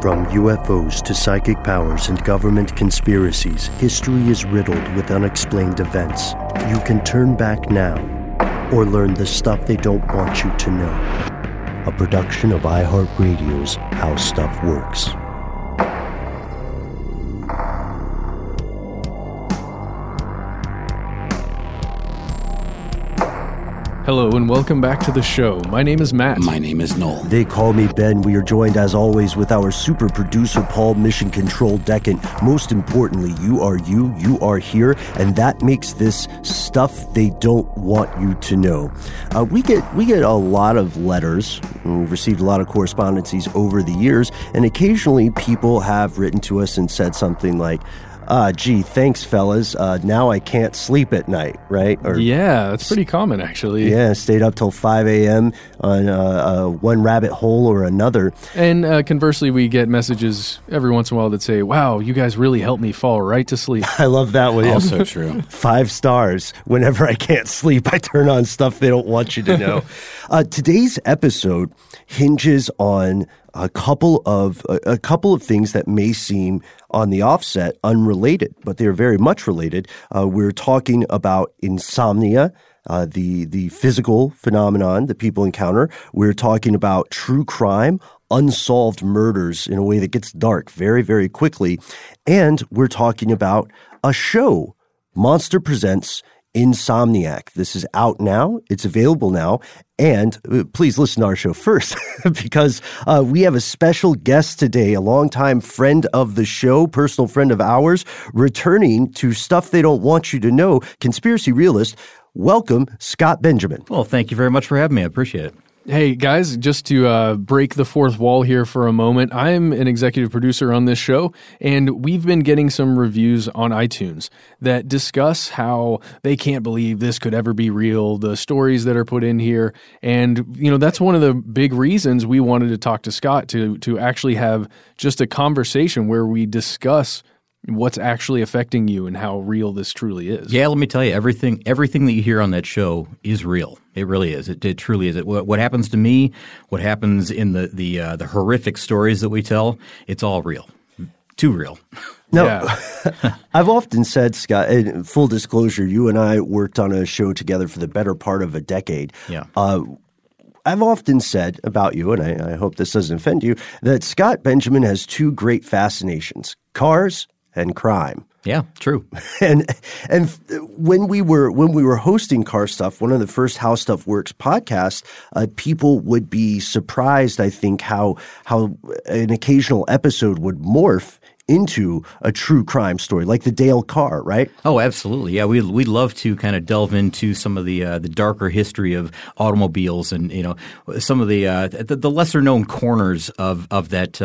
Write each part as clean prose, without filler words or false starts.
From UFOs to psychic powers and government conspiracies, history is riddled with unexplained events. You can turn back now or learn the stuff they don't want you to know. A production of iHeartRadio's How Stuff Works. Hello and welcome back to the show. My name is Matt. My name is Noel. They call me Ben. We are joined as always with our super producer Paul, Mission Control Deccan. Most importantly, you are here, and that makes this stuff they don't want you to know. We get a lot of letters. We've received a lot of correspondences over the years, and occasionally people have written to us and said something like, gee, thanks, fellas. Now I can't sleep at night, right? Or, yeah, that's pretty common, actually. Yeah, stayed up till 5 a.m. on one rabbit hole or another. And conversely, we get messages every once in a while that say, wow, you guys really helped me fall right to sleep. I love that one. Also true. 5 stars. Whenever I can't sleep, I turn on stuff they don't want you to know. Today's episode hinges on a couple of things that may seem on the offset unrelated, but they're very much related. We're talking about insomnia, the physical phenomenon that people encounter. We're talking about true crime, unsolved murders in a way that gets dark very, very quickly. And we're talking about a show, Monster Presents Insomniac. This is out now. It's available now. And please listen to our show first because we have a special guest today, a longtime friend of the show, personal friend of ours, returning to Stuff They Don't Want You to Know, conspiracy realist. Welcome, Scott Benjamin. Well, thank you very much for having me. I appreciate it. Hey, guys, just to break the fourth wall here for a moment, I'm an executive producer on this show, and we've been getting some reviews on iTunes that discuss how they can't believe this could ever be real, the stories that are put in here. And, you know, that's one of the big reasons we wanted to talk to Scott, to actually have just a conversation where we discuss what's actually affecting you and how real this truly is. Yeah, let me tell you, everything that you hear on that show is real. It really is. It truly is. What happens to me, what happens in the horrific stories that we tell, it's all real. Too real. No, Yeah. I've often said, Scott, in full disclosure, you and I worked on a show together for the better part of a decade. Yeah. I've often said about you, and I hope this doesn't offend you, that Scott Benjamin has two great fascinations, cars and crime. Yeah, true. And when we were hosting Car Stuff, one of the first How Stuff Works podcasts, people would be surprised, I think, how an occasional episode would morph into a true crime story, like the Dale car, right? Oh, absolutely. Yeah, we'd love to kind of delve into some of the darker history of automobiles, and some of the lesser known corners of that.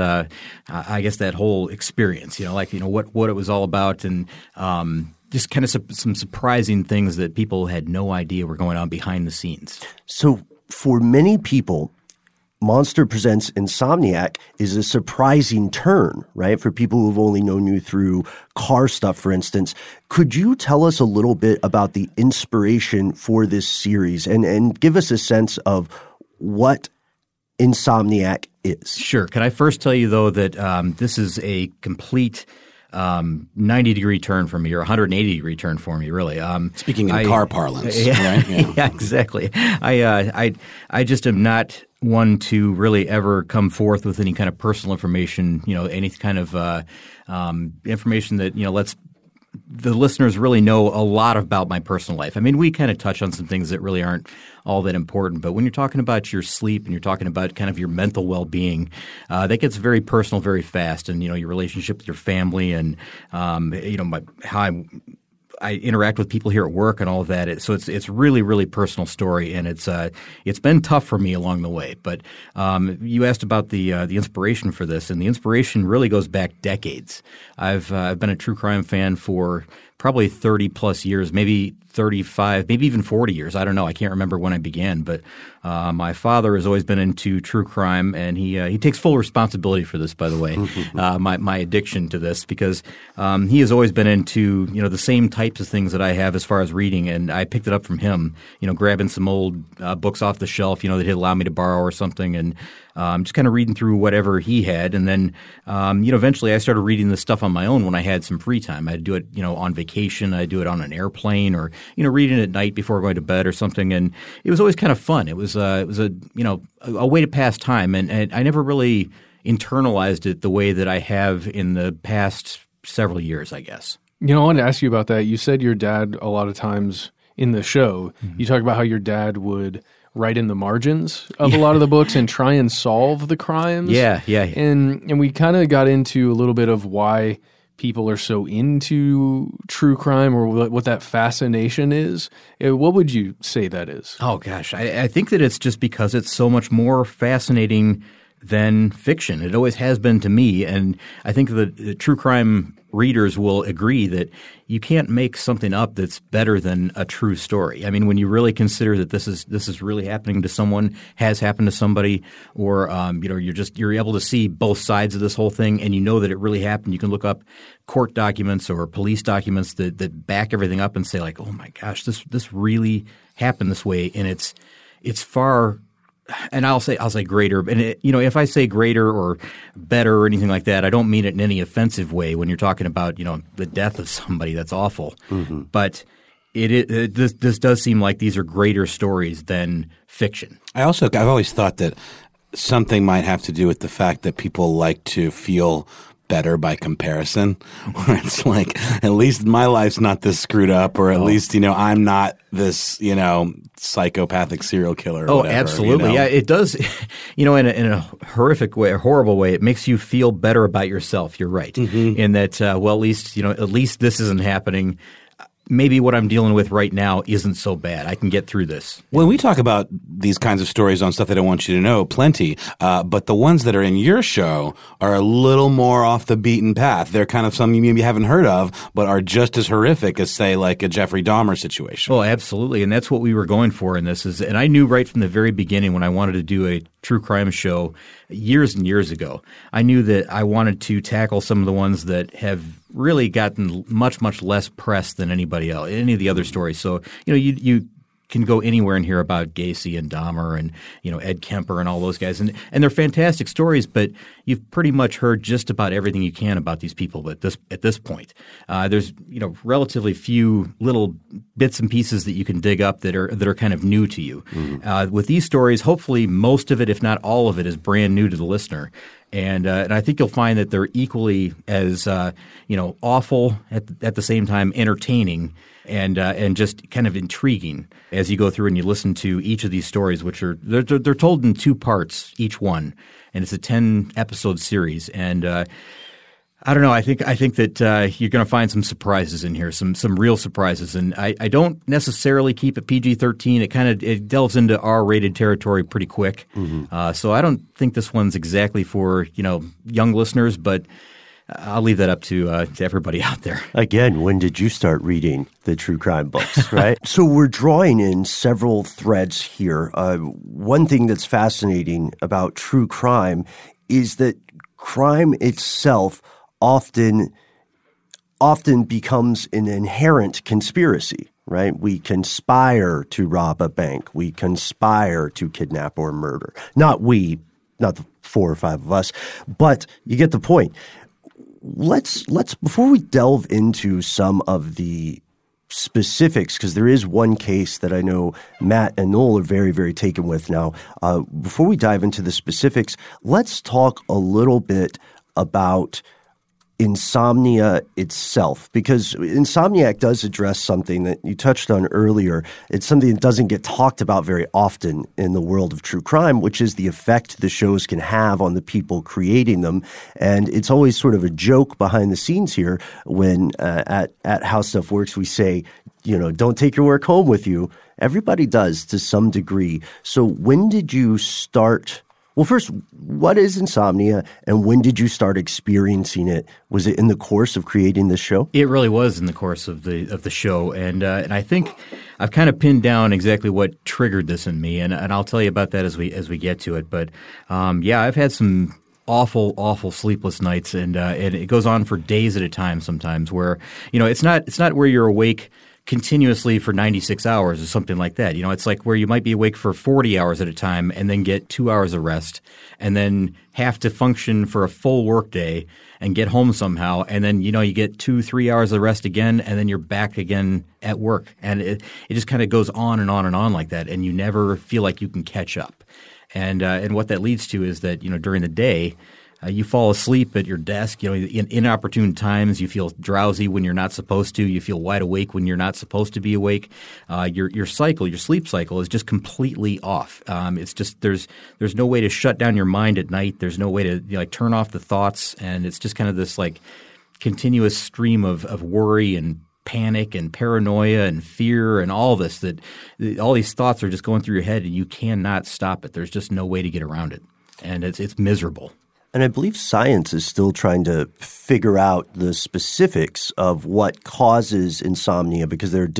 I guess that whole experience. What it was all about, and just kind of some surprising things that people had no idea were going on behind the scenes. So for many people, Monster Presents Insomniac is a surprising turn, right? For people who've only known you through Car Stuff, for instance. Could you tell us a little bit about the inspiration for this series and give us a sense of what Insomniac is? Sure. Can I first tell you, though, that this is a complete 90-degree turn for me, or 180-degree turn for me, really. Speaking in car parlance, right? Yeah, exactly. I just am not one to really ever come forth with any kind of personal information, any kind of information that lets the listeners really know a lot about my personal life. I mean, we kind of touch on some things that really aren't all that important, but when you're talking about your sleep and you're talking about kind of your mental well-being, that gets very personal very fast, and your relationship with your family, and how I interact with people here at work and all of that. So it's really, really personal story, and it's been tough for me along the way. But you asked about the inspiration for this, and the inspiration really goes back decades. I've been a true crime fan for probably 30 plus years, maybe 35, maybe even 40 years. I don't know. I can't remember when I began, but my father has always been into true crime, and he takes full responsibility for this, by the way, my addiction to this, because he has always been into the same types of things that I have as far as reading, and I picked it up from him, grabbing some old books off the shelf, that he'd allow me to borrow or something, and just kind of reading through whatever he had. And then, eventually I started reading this stuff on my own when I had some free time. I'd do it, on vacation. I'd do it on an airplane or, reading at night before going to bed or something. And it was always kind of fun. It was a way to pass time. And I never really internalized it the way that I have in the past several years, I guess. I wanted to ask you about that. You said your dad a lot of times in the show, you talk about how your dad would write in the margins of a lot of the books and try and solve the crimes. Yeah. And we kind of got into a little bit of why people are so into true crime or what that fascination is. What would you say that is? Oh, gosh. I think that it's just because it's so much more fascinating than fiction. It always has been to me. And I think the true crime readers will agree that you can't make something up that's better than a true story. I mean, when you really consider that this is really happening to someone, has happened to somebody, or you're able to see both sides of this whole thing, and you know that it really happened. You can look up court documents or police documents that back everything up and say like, oh my gosh, this really happened this way, and it's far. And I'll say greater, and if I say greater or better or anything like that, I don't mean it in any offensive way. When you're talking about the death of somebody, that's awful. Mm-hmm. But this does seem like these are greater stories than fiction. I've always thought that something might have to do with the fact that people like to feel better by comparison, where it's like, at least my life's not this screwed up, or at least, I'm not this, psychopathic serial killer or whatever. Absolutely. Yeah, it does, in a horrific way, a horrible way, it makes you feel better about yourself. You're right. Mm-hmm. In that, at least this isn't happening. Maybe what I'm dealing with right now isn't so bad. I can get through this. When we talk about these kinds of stories on Stuff They Don't Want You to Know, plenty. But the ones that are in your show are a little more off the beaten path. They're kind of some you maybe haven't heard of, but are just as horrific as, say, like a Jeffrey Dahmer situation. Oh, absolutely. And that's what we were going for in this. And I knew right from the very beginning when I wanted to do a true crime show years and years ago, I knew that I wanted to tackle some of the ones that have really gotten much, much less press than any of the other stories. So, you can go anywhere and hear about Gacy and Dahmer and, Ed Kemper and all those guys. And they're fantastic stories, but you've pretty much heard just about everything you can about these people at this point. There's, relatively few little bits and pieces that you can dig up that are kind of new to you. Mm-hmm. With these stories, hopefully most of it, if not all of it, is brand new to the listener. And I think you'll find that they're equally as awful at the same time entertaining and just kind of intriguing as you go through and you listen to each of these stories, which are they're told in 2 parts each one, and it's a 10-episode series. And I don't know. I think that you're going to find some surprises in here, some real surprises. And I don't necessarily keep it PG-13. It delves into R-rated territory pretty quick. Mm-hmm. So I don't think this one's exactly for young listeners, but I'll leave that up to everybody out there. Again, when did you start reading the true crime books, right? So we're drawing in several threads here. One thing that's fascinating about true crime is that crime itself often becomes an inherent conspiracy, right? We conspire to rob a bank. We conspire to kidnap or murder. Not the 4 or 5 of us, but you get the point. Let's before we delve into some of the specifics, because there is one case that I know Matt and Noel are very, very taken with now. Before we dive into the specifics, let's talk a little bit about Insomnia itself, because Insomniac does address something that you touched on earlier. It's something that doesn't get talked about very often in the world of true crime, which is the effect the shows can have on the people creating them. And it's always sort of a joke behind the scenes here when at How Stuff Works we say, don't take your work home with you. Everybody does to some degree. So when did you start? Well, first, what is insomnia, and when did you start experiencing it? Was it in the course of creating this show? It really was in the course of the show, and I think I've kind of pinned down exactly what triggered this in me, and I'll tell you about that as we get to it. But I've had some awful sleepless nights, and it goes on for days at a time sometimes. Where it's not where you're awake continuously for 96 hours or something like that. You know, it's like where you might be awake for 40 hours at a time and then get 2 hours of rest and then have to function for a full workday and get home somehow. And then, you know, you get 2-3 hours of rest again and then you're back again at work. And it just kind of goes on and on and on like that. And you never feel like you can catch up. And what that leads to is that, you know, during the day, you fall asleep at your desk, you know, in inopportune times. You feel drowsy when you're not supposed to. You feel wide awake when you're not supposed to be awake. Your sleep cycle is just completely off. It's just there's no way to shut down your mind at night. There's no way to, you know, like turn off the thoughts, and it's just kind of this like continuous stream of worry and panic and paranoia and fear and all this all these thoughts are just going through your head, and you cannot stop it. There's just no way to get around it, and it's miserable. And I believe science is still trying to figure out the specifics of what causes insomnia, because there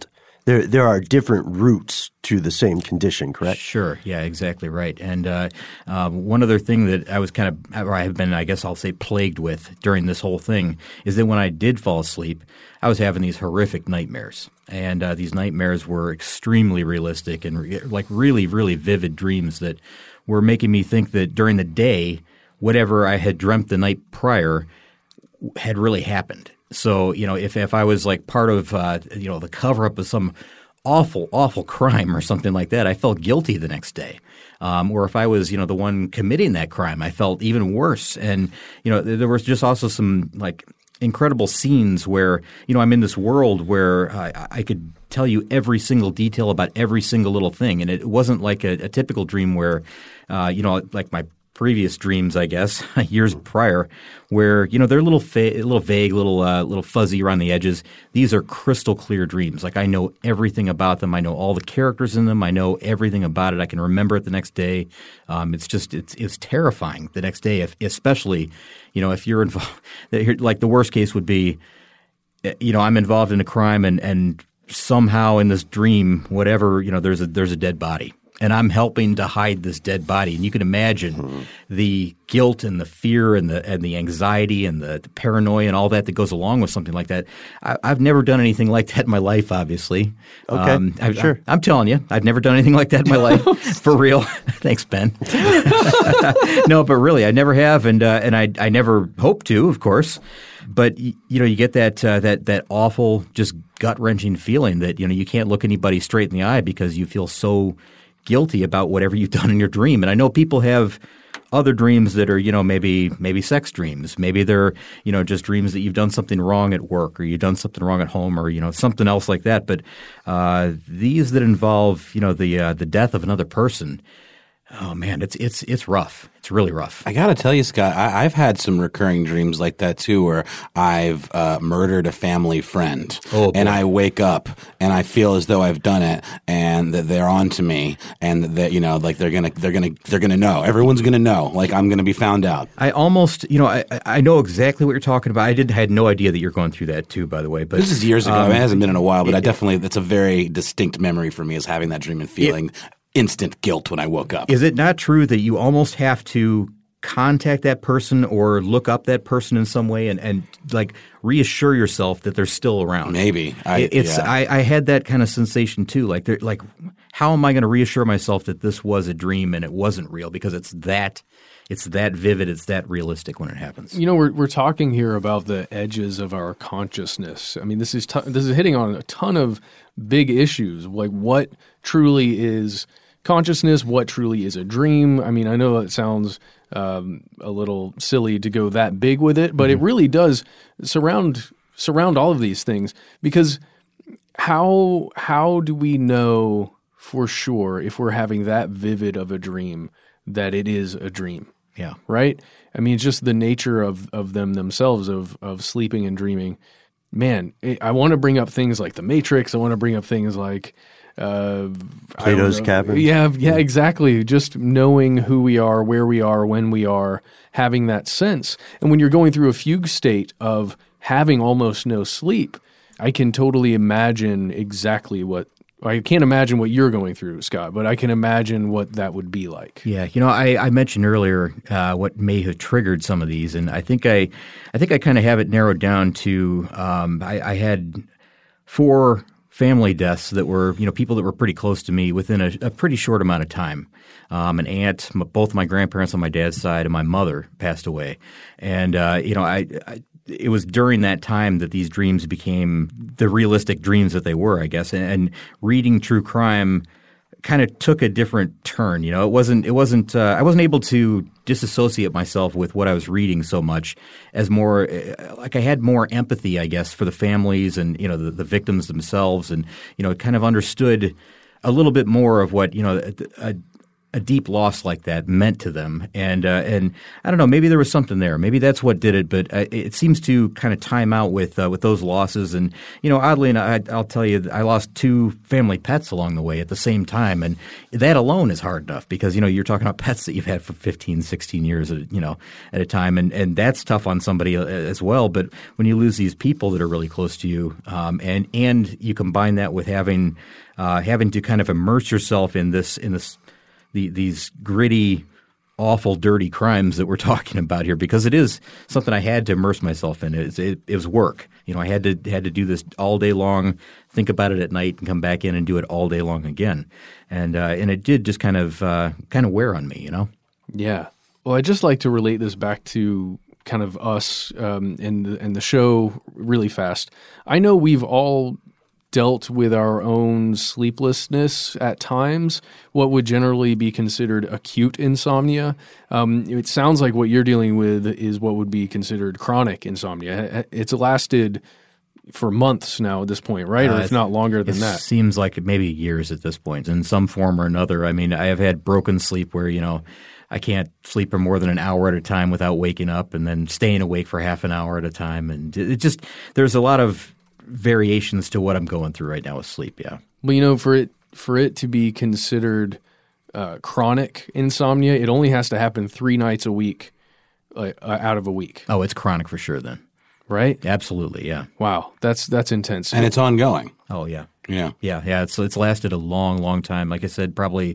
are different roots to the same condition, correct? Sure. Yeah, exactly right. And one other thing that I have been, I guess I'll say, plagued with during this whole thing is that when I did fall asleep, I was having these horrific nightmares. And these nightmares were extremely realistic and like really, really vivid dreams that were making me think that during the day, whatever I had dreamt the night prior had really happened. So, you know, if I was like part of, you know, the cover-up of some awful, awful crime or something like that, I felt guilty the next day. Or if I was, you know, the one committing that crime, I felt even worse. And, you know, there was just also some like incredible scenes where, you know, I'm in this world where I could tell you every single detail about every single little thing. And it wasn't like a typical dream where, you know, like my previous dreams, I guess, years prior, where, you know, they're a little vague, little fuzzy around the edges. These are crystal clear dreams. Like I know everything about them. I know all the characters in them. I know everything about it. I can remember it the next day. It's terrifying the next day, especially, you know, if you're involved. Like the worst case would be, you know, I'm involved in a crime and somehow in this dream, whatever, you know, there's a dead body. And I'm helping to hide this dead body. And you can imagine the guilt and the fear and the anxiety and the paranoia and all that goes along with something like that. I've never done anything like that in my life, obviously. Okay, sure. I'm telling you, I've never done anything like that in my life. For real. Thanks, Ben. No, but really, I never have, and I never hope to, of course. But you know, you get that awful, just gut-wrenching feeling that, you know, you can't look anybody straight in the eye because you feel so guilty about whatever you've done in your dream. And I know people have other dreams that are, you know, maybe sex dreams. Maybe they're, you know, just dreams that you've done something wrong at work or you've done something wrong at home or, you know, something else like that. But these that involve, you know, the death of another person, oh man, it's rough. It's really rough. I got to tell you, Scott, I've had some recurring dreams like that too, where I've murdered a family friend, and I wake up and I feel as though I've done it, and that they're on to me, and that, you know, like they're gonna know. Everyone's gonna know. Like I'm gonna be found out. I almost, you know, I know exactly what you're talking about. I had no idea that you're going through that too, by the way. But this is years ago. I mean, it hasn't been in a while, but that's a very distinct memory for me, is having that dream and feeling instant guilt when I woke up. Is it not true that you almost have to contact that person or look up that person in some way and like reassure yourself that they're still around? Maybe. I had that kind of sensation too. Like how am I going to reassure myself that this was a dream and it wasn't real? Because it's that vivid, it's that realistic when it happens. You know, we're talking here about the edges of our consciousness. I mean, this is hitting on a ton of big issues, like what truly is consciousness, what truly is a dream. I mean, I know it sounds a little silly to go that big with it, but it really does surround all of these things, because how do we know for sure if we're having that vivid of a dream that it is a dream? Yeah. Right? I mean, it's just the nature of them themselves, of sleeping and dreaming. Man, I want to bring up things like The Matrix. I want to bring up things like Plato's Caverns. Yeah, exactly. Just knowing who we are, where we are, when we are, having that sense. And when you're going through a fugue state of having almost no sleep, I can totally imagine I can't imagine what you're going through, Scott, but I can imagine what that would be like. Yeah, you know, I mentioned earlier what may have triggered some of these, and I think I kind of have it narrowed down to I had four family deaths that were, people that were pretty close to me within a pretty short amount of time. An aunt, both my grandparents on my dad's side, and my mother passed away. And, it was during that time that these dreams became the realistic dreams that they were, I guess. And reading true crime kind of took a different turn. I wasn't able to disassociate myself with what I was reading so much as more like I had more empathy, I guess, for the families and, the victims themselves, and, kind of understood a little bit more of what, a deep loss like that meant to them. And I don't know, maybe there was something there. Maybe that's what did it, but it seems to kind of time out with those losses. And, oddly enough, I'll tell you, I lost 2 family pets along the way at the same time. And that alone is hard enough because, you're talking about pets that you've had for 15, 16 years, at a time. And that's tough on somebody as well. But when you lose these people that are really close to you, and you combine that with having to kind of immerse yourself in these gritty, awful, dirty crimes that we're talking about here, because it is something I had to immerse myself in. It was work. I had to do this all day long, think about it at night, and come back in and do it all day long again. And it did just kind of wear on me, Yeah. Well, I'd just like to relate this back to kind of us and the show really fast. I know we've all dealt with our own sleeplessness at times, what would generally be considered acute insomnia. It sounds like what you're dealing with is what would be considered chronic insomnia. It's lasted for months now at this point, right? Or if not longer than that. It seems like maybe years at this point in some form or another. I mean, I have had broken sleep where, I can't sleep for more than an hour at a time without waking up, and then staying awake for half an hour at a time. And there's a lot of variations to what I'm going through right now with sleep. Yeah. Well, for it to be considered chronic insomnia, it only has to happen 3 nights a week, out of a week. Oh, it's chronic for sure then. Right? Absolutely. Yeah. Wow. That's intense. And it's ongoing. Oh yeah. Yeah. Yeah. It's lasted a long, long time. Like I said, probably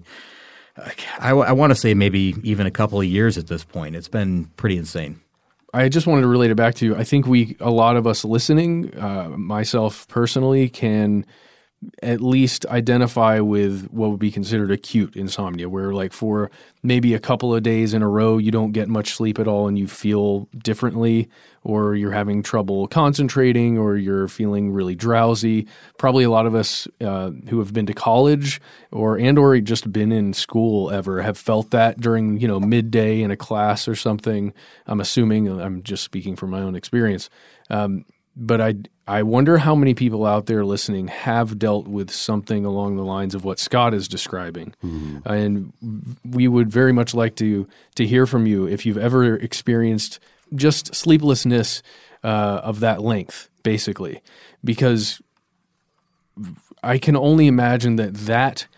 I want to say maybe even a couple of years at this point. It's been pretty insane. I just wanted to relate it back to, I think a lot of us listening, myself personally, can at least identify with what would be considered acute insomnia, where like for maybe a couple of days in a row, you don't get much sleep at all and you feel differently, or you're having trouble concentrating, or you're feeling really drowsy. Probably a lot of us who have been to college or just been in school ever have felt that during, midday in a class or something. I'm assuming, I'm just speaking from my own experience. But I wonder how many people out there listening have dealt with something along the lines of what Scott is describing. Mm-hmm. And we would very much like to hear from you if you've ever experienced just sleeplessness of that length, basically. Because I can only imagine that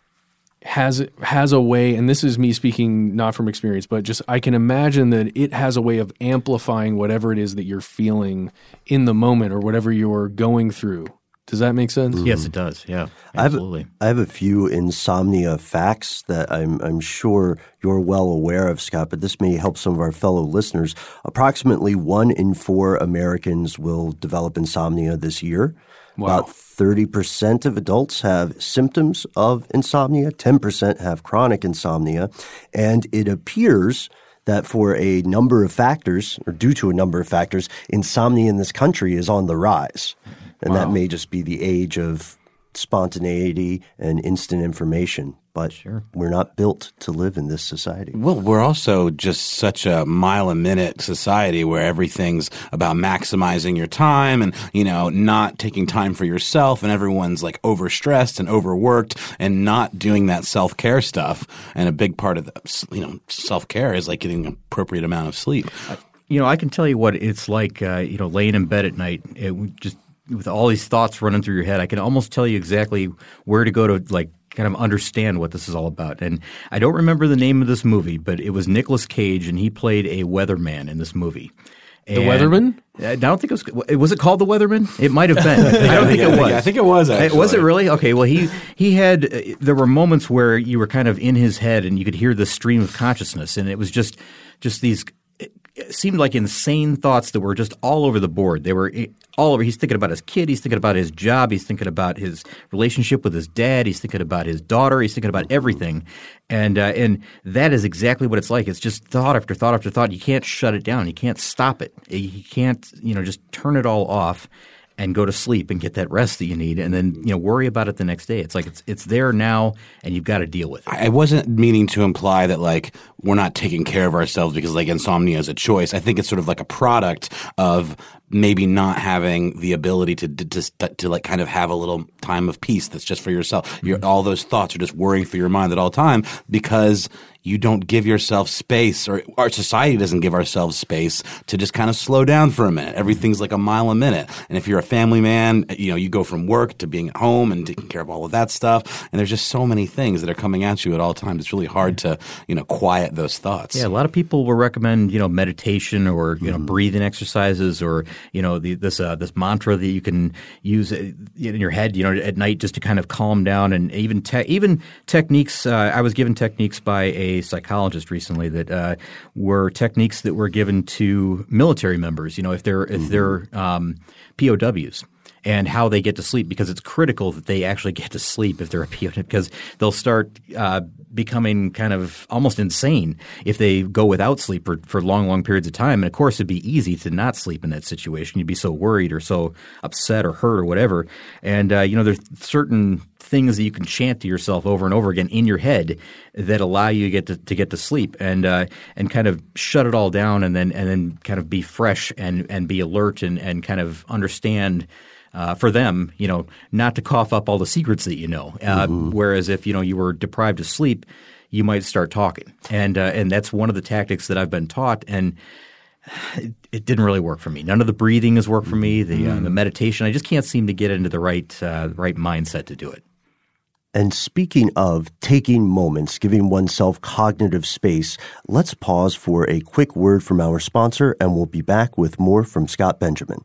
has a way, and this is me speaking not from experience, but just I can imagine that it has a way of amplifying whatever it is that you're feeling in the moment or whatever you're going through. Does that make sense? Mm-hmm. Yes, it does. Yeah, absolutely. I have a few insomnia facts that I'm sure you're well aware of, Scott, but this may help some of our fellow listeners. Approximately 1 in 4 Americans will develop insomnia this year. Wow. About 30% of adults have symptoms of insomnia. 10% have chronic insomnia. And it appears that for a number of factors, or due to a number of factors, insomnia in this country is on the rise. And that may just be the age of spontaneity and instant information. But we're not built to live in this society. Well, we're also just such a mile-a-minute society where everything's about maximizing your time and, not taking time for yourself, and everyone's like overstressed and overworked and not doing that self-care stuff. And a big part of the, self-care is like getting an appropriate amount of sleep. I can tell you what it's like, laying in bed at night. With all these thoughts running through your head, I can almost tell you exactly where to go to kind of understand what this is all about. And I don't remember the name of this movie, but it was Nicolas Cage, and he played a weatherman in this movie. The Weatherman? I don't think it was it called The Weatherman? It might have been. I don't think it was. I think it was, actually. Was it really? Okay, well, he had there were moments where you were kind of in his head and you could hear the stream of consciousness, and it was just these it seemed like insane thoughts that were just all over the board. They were all over. He's thinking about his kid. He's thinking about his job. He's thinking about his relationship with his dad. He's thinking about his daughter. He's thinking about everything. And that is exactly what it's like. It's just thought after thought after thought. You can't shut it down. You can't stop it. You can't, just turn it all off and go to sleep and get that rest that you need, and then worry about it the next day. It's like it's there now, and you've got to deal with it. I wasn't meaning to imply that like we're not taking care of ourselves because like insomnia is a choice. I think it's sort of like a product of maybe not having the ability to like kind of have a little time of peace that's just for yourself. All those thoughts are just worrying through your mind at all time because you don't give yourself space, or our society doesn't give ourselves space to just kind of slow down for a minute. Everything's like a mile a minute. And if you're a family man, you go from work to being at home and taking care of all of that stuff. And there's just so many things that are coming at you at all times. It's really hard to, quiet those thoughts. Yeah, a lot of people will recommend, meditation or, breathing exercises or, this mantra that you can use in your head, at night just to kind of calm down, and even techniques. I was given techniques by a psychologist recently that were techniques that were given to military members. If they're POWs. And how they get to sleep, because it's critical that they actually get to sleep if they're a POW, because they'll start becoming kind of almost insane if they go without sleep for long, long periods of time. And of course, it'd be easy to not sleep in that situation. You'd be so worried or so upset or hurt or whatever. And there's certain things that you can chant to yourself over and over again in your head that allow you to get to sleep and kind of shut it all down, and then kind of be fresh and be alert and kind of understand. For them, not to cough up all the secrets that you know. Whereas if you were deprived of sleep, you might start talking, and that's one of the tactics that I've been taught, and it didn't really work for me. None of the breathing has worked for me. The meditation, I just can't seem to get into the right mindset to do it. And speaking of taking moments, giving oneself cognitive space, let's pause for a quick word from our sponsor, and we'll be back with more from Scott Benjamin.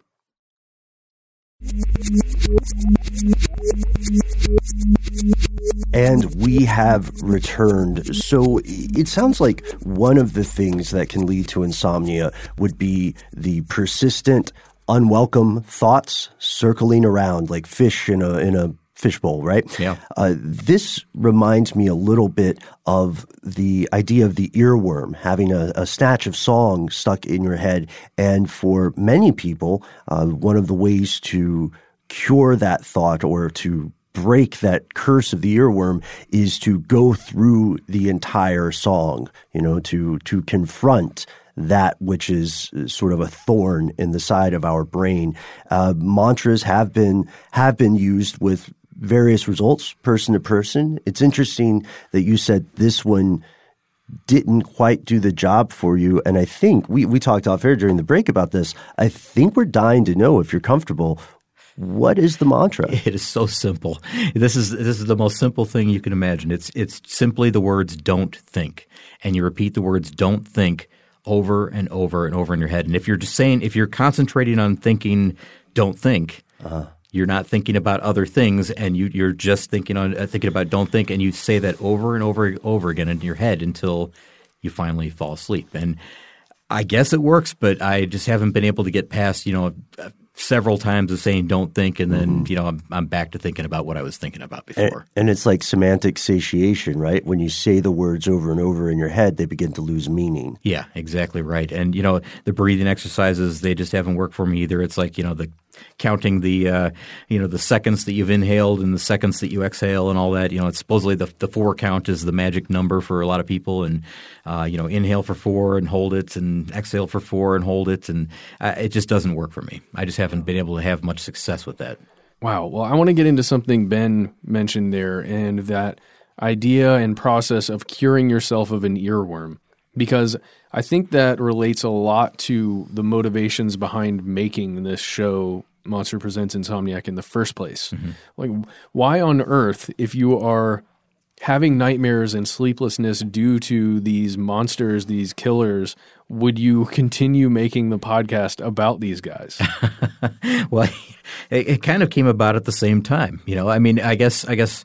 And we have returned. So it sounds like one of the things that can lead to insomnia would be the persistent, unwelcome thoughts circling around like fish in a fishbowl, right? Yeah. This reminds me a little bit of the idea of the earworm, having a snatch of song stuck in your head. And for many people, one of the ways to cure that thought or to break that curse of the earworm is to go through the entire song, to confront that which is sort of a thorn in the side of our brain. Mantras have been used with various results, person to person. It's interesting that you said this one didn't quite do the job for you. And I think we talked off air during the break about this. I think we're dying to know, if you're comfortable, what is the mantra? It is so simple. This is the most simple thing you can imagine. It's simply the words "don't think," and you repeat the words "don't think" over and over and over in your head. And if you're concentrating on thinking "don't think," you're not thinking about other things, and you're just thinking about "don't think," and you say that over and over and over again in your head until you finally fall asleep. And I guess it works, but I just haven't been able to get past several times of saying "don't think," and then I'm back to thinking about what I was thinking about before. And it's like semantic satiation, right? When you say the words over and over in your head, they begin to lose meaning. Yeah, exactly right. And the breathing exercises, they just haven't worked for me either. It's like the counting the seconds that you've inhaled and the seconds that you exhale and all that. It's supposedly the 4 count is the magic number for a lot of people, and inhale for 4 and hold it, and exhale for 4 and hold it, and it just doesn't work for me. I just haven't been able to have much success with that. Wow. Well, I want to get into something Ben mentioned there, and that idea and process of curing yourself of an earworm, because I think that relates a lot to the motivations behind making this show, Monster Presents Insomniac, in the first place. Mm-hmm. Like, why on earth, if you are having nightmares and sleeplessness due to these monsters, these killers, would you continue making the podcast about these guys? Well, it kind of came about at the same time. I mean, I guess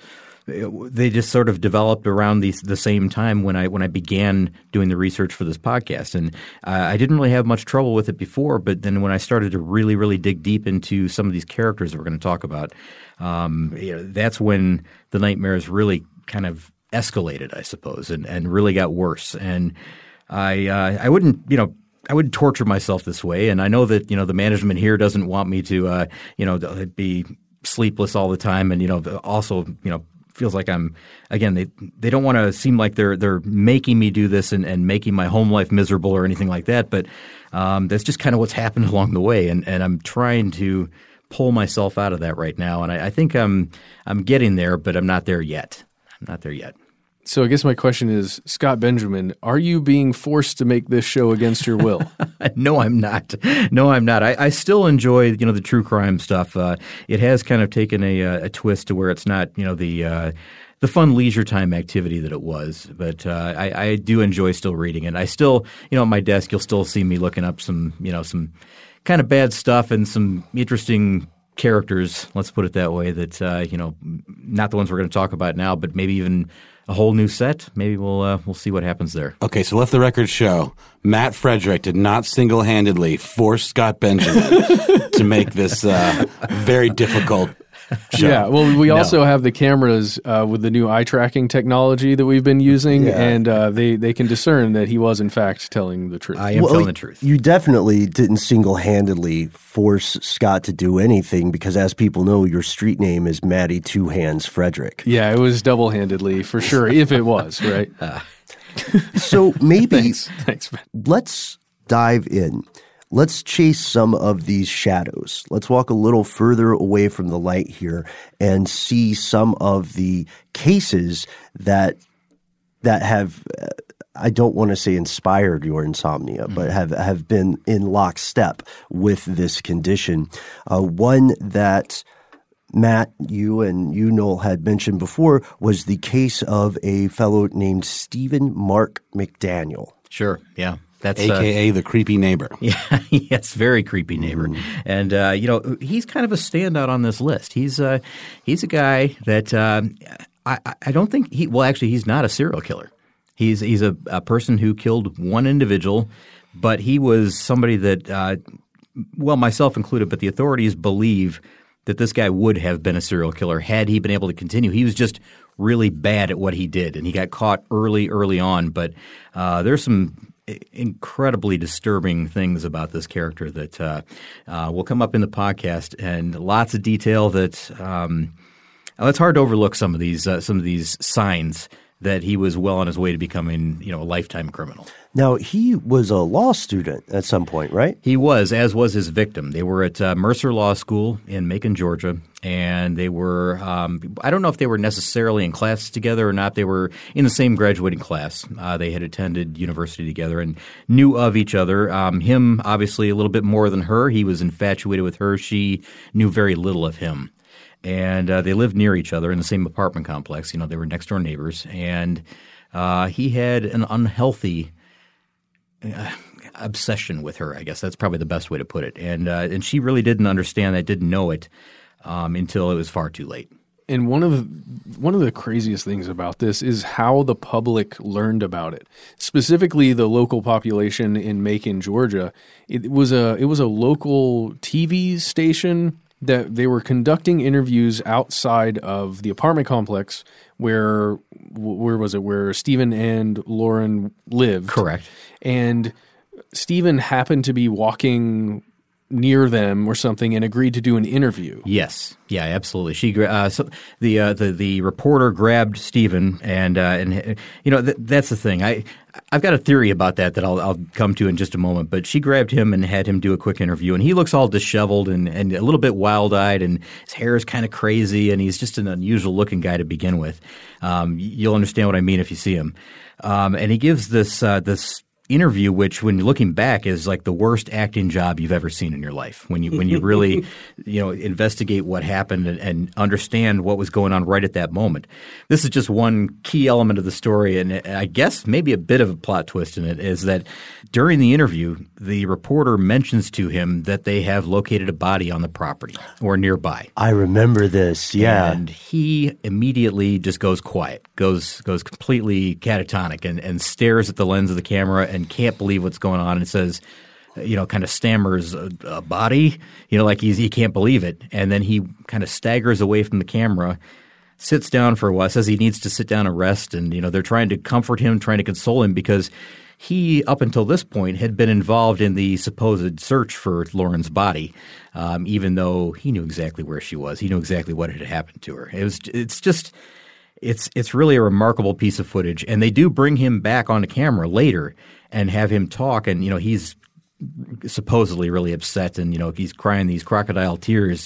they just sort of developed around the same time when I began doing the research for this podcast. And I didn't really have much trouble with it before, but then when I started to really, really dig deep into some of these characters that we're going to talk about, that's when the nightmares really kind of escalated, I suppose, and really got worse. And I wouldn't torture myself this way. And I know that, the management here doesn't want me to, be sleepless all the time. And, also, feels like they don't want to seem like they're making me do this and making my home life miserable or anything like that. But that's just kind of what's happened along the way. And I'm trying to pull myself out of that right now. And I think I'm getting there, but I'm not there yet. So I guess my question is, Scott Benjamin, are you being forced to make this show against your will? No, I'm not. I still enjoy, the true crime stuff. It has kind of taken a twist to where it's not, the fun leisure time activity that it was. But I do enjoy still reading it. I still, at my desk, you'll still see me looking up some kind of bad stuff and some interesting characters, let's put it that way, that, not the ones we're going to talk about now, but maybe even a whole new set. Maybe we'll see what happens there. Okay, so let the record show Matt Frederick did not single-handedly force Scott Benjamin to make this very difficult show. Yeah, well, we also have the cameras with the new eye tracking technology that we've been using, and they can discern that he was in fact telling the truth. I am telling the truth. You definitely didn't single-handedly force Scott to do anything because, as people know, your street name is Matty Two Hands Frederick. Yeah, it was double-handedly for sure, if it was, right? So maybe Thanks, man. Let's dive in. Let's chase some of these shadows. Let's walk a little further away from the light here and see some of the cases that have, I don't want to say inspired your insomnia, but have been in lockstep with this condition. One that Matt, you Noel had mentioned before was the case of a fellow named Stephen Mark McDaniel. Sure, yeah. That's AKA the creepy neighbor. Yeah, yes, very creepy neighbor. And he's kind of a standout on this list. He's a guy that I don't think he's not a serial killer. He's a person who killed one individual, but he was somebody that myself included, but the authorities believe that this guy would have been a serial killer had he been able to continue. He was just really bad at what he did, and he got caught early on. But there's some incredibly disturbing things about this character that will come up in the podcast, and lots of detail that it's hard to overlook some of these signs that he was well on his way to becoming, a lifetime criminal. Now, he was a law student at some point, right? He was, as was his victim. They were at Mercer Law School in Macon, Georgia, and they were I don't know if they were necessarily in classes together or not. They were in the same graduating class. They had attended university together and knew of each other. Him, obviously, a little bit more than her. He was infatuated with her. She knew very little of him. And they lived near each other in the same apartment complex. They were next door neighbors. And he had an unhealthy obsession with her, I guess. That's probably the best way to put it. And she really didn't understand that, didn't know it until it was far too late. And one of the craziest things about this is how the public learned about it. Specifically, the local population in Macon, Georgia. It was a local TV station that they were conducting interviews outside of the apartment complex where Stephen and Lauren lived. Correct. And Stephen happened to be walking near them or something and agreed to do an interview. Yes. Yeah, absolutely. She the reporter grabbed Stephen and that's the thing. I've got a theory about that I'll come to in just a moment, but she grabbed him and had him do a quick interview, and he looks all disheveled and a little bit wild-eyed, and his hair is kind of crazy, and he's just an unusual-looking guy to begin with. You'll understand what I mean if you see him. And he gives this interview, which when looking back is like the worst acting job you've ever seen in your life. When you really investigate what happened and understand what was going on right at that moment. This is just one key element of the story, and I guess maybe a bit of a plot twist in it is that during the interview, the reporter mentions to him that they have located a body on the property or nearby. I remember this, yeah. And he immediately just goes quiet, goes completely catatonic and stares at the lens of the camera and can't believe what's going on and says, kind of stammers, a body, like he can't believe it. And then he kind of staggers away from the camera, sits down for a while, says he needs to sit down and rest. And, they're trying to comfort him, trying to console him because he, up until this point, had been involved in the supposed search for Lauren's body, even though he knew exactly where she was. He knew exactly what had happened to her. It's really a remarkable piece of footage. And they do bring him back onto camera later and have him talk. And, he's supposedly really upset and, he's crying these crocodile tears,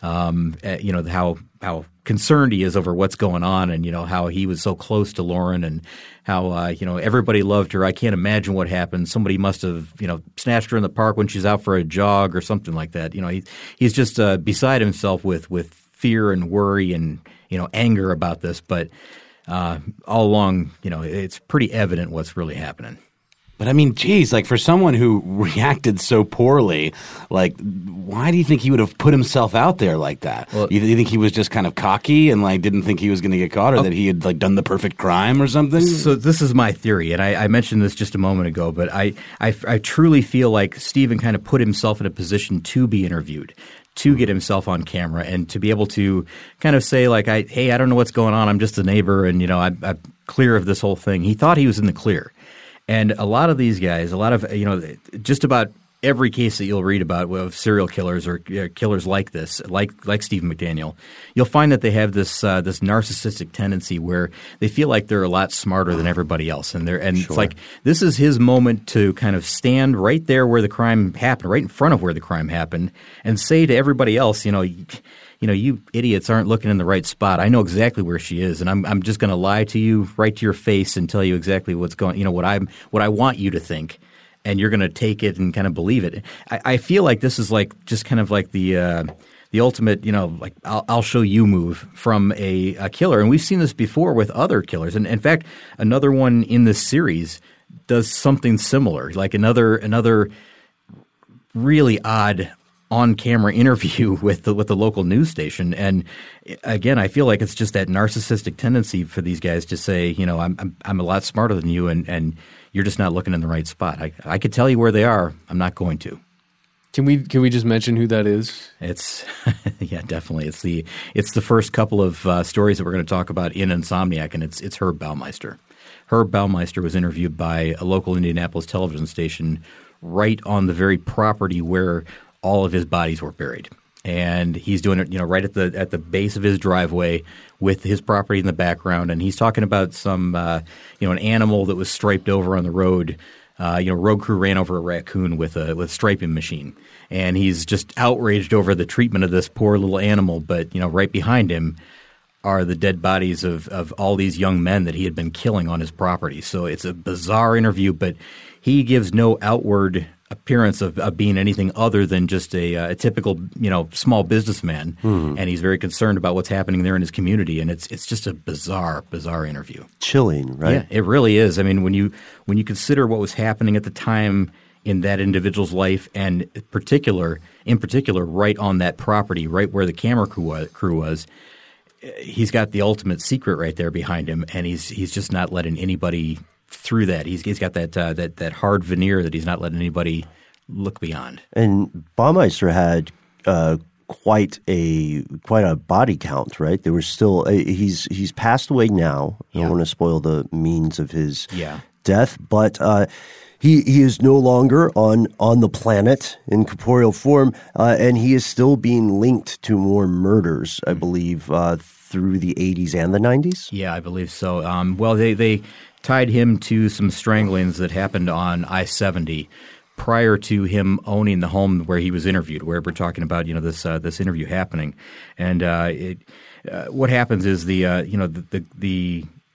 how concerned he is over what's going on and, how he was so close to Lauren and how, everybody loved her. I can't imagine what happened. Somebody must have, snatched her in the park when she's out for a jog or something like that. He's just beside himself with fear and worry and, anger about this. But all along, it's pretty evident what's really happening. But I mean, geez, like for someone who reacted so poorly, like why do you think he would have put himself out there like that? Well, you think he was just kind of cocky and like didn't think he was going to get caught, or that he had like done the perfect crime or something? So this is my theory, and I mentioned this just a moment ago, but I truly feel like Stephen kind of put himself in a position to be interviewed, to get himself on camera, and to be able to kind of say like, hey, I don't know what's going on. I'm just a neighbor, and I'm clear of this whole thing. He thought he was in the clear. And a lot of these guys, just about every case that you'll read about of serial killers or killers like this, like Stephen McDaniel, you'll find that they have this narcissistic tendency where they feel like they're a lot smarter than everybody else, and It's like this is his moment to kind of stand right there where the crime happened, right in front of where the crime happened, and say to everybody else, you idiots aren't looking in the right spot. I know exactly where she is, and I'm just going to lie to you right to your face and tell you exactly what's going. What I want you to think, and you're going to take it and kind of believe it. I feel like this is like just kind of like the ultimate, like I'll show you move from a killer, and we've seen this before with other killers. And in fact, another one in this series does something similar, like another really odd on-camera interview with the local news station. And again, I feel like it's just that narcissistic tendency for these guys to say, I'm a lot smarter than you, and you're just not looking in the right spot. I could tell you where they are. I'm not going to. Can we just mention who that is? It's yeah, definitely. It's the first couple of stories that we're going to talk about in Insomniac, and it's Herb Baumeister. Herb Baumeister was interviewed by a local Indianapolis television station right on the very property where all of his bodies were buried. And he's doing it, right at the base of his driveway with his property in the background. And he's talking about some, an animal that was striped over on the road. Road crew ran over a raccoon with a striping machine. And he's just outraged over the treatment of this poor little animal. But, right behind him are the dead bodies of all these young men that he had been killing on his property. So it's a bizarre interview, but he gives no outward appearance of being anything other than just a typical, small businessman, and he's very concerned about what's happening there in his community, and it's just a bizarre interview. Chilling, right? Yeah, it really is. I mean, when you consider what was happening at the time in that individual's life, and in particular, right on that property, right where the camera crew was, he's got the ultimate secret right there behind him, and he's just not letting anybody through that. He's got that hard veneer that he's not letting anybody look beyond. And Baumeister had quite a body count, right? There was still he's passed away now. I don't want to spoil the means of his death, but he is no longer on the planet in corporeal form, and he is still being linked to more murders, I believe, through the 80s and the 90s. Yeah, I believe so. Well, they tied him to some stranglings that happened on I-70 prior to him owning the home where he was interviewed, where we're talking about this interview happening. And what happens is the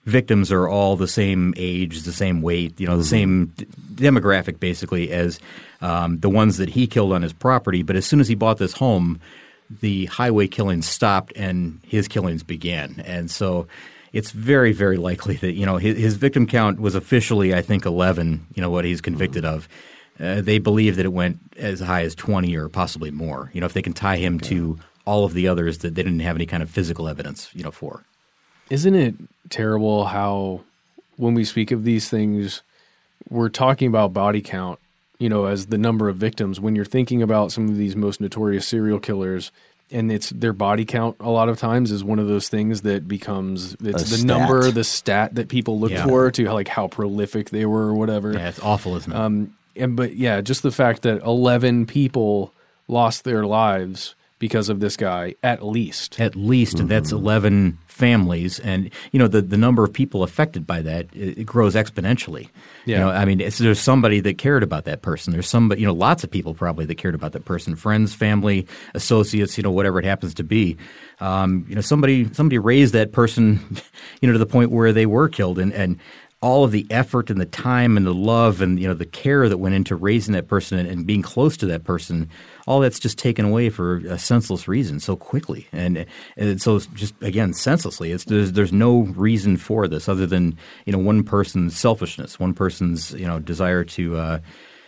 victims are all the same age, the same weight, the same demographic basically as the ones that he killed on his property. But as soon as he bought this home, the highway killings stopped and his killings began. And so it's very, very likely that, his victim count was officially, I think, 11, what he's convicted of. They believe that it went as high as 20 or possibly more, if they can tie him to all of the others that they didn't have any kind of physical evidence, for. Isn't it terrible how when we speak of these things, we're talking about body count, as the number of victims. When you're thinking about some of these most notorious serial killers, and it's their body count a lot of times is one of those things that becomes number, the stat that people look for to like how prolific they were or whatever. Yeah, it's awful, isn't it? But just the fact that 11 people lost their lives because of this guy, at least. And that's 11 families. And, the number of people affected by that, it grows exponentially. Yeah. There's somebody that cared about that person. There's somebody, lots of people probably that cared about that person, friends, family, associates, whatever it happens to be. Somebody raised that person, to the point where they were killed. And all of the effort and the time and the love and, the care that went into raising that person and being close to that person, all that's just taken away for a senseless reason so quickly. And so it's just, again, senselessly. There's no reason for this other than, one person's selfishness, one person's, desire to,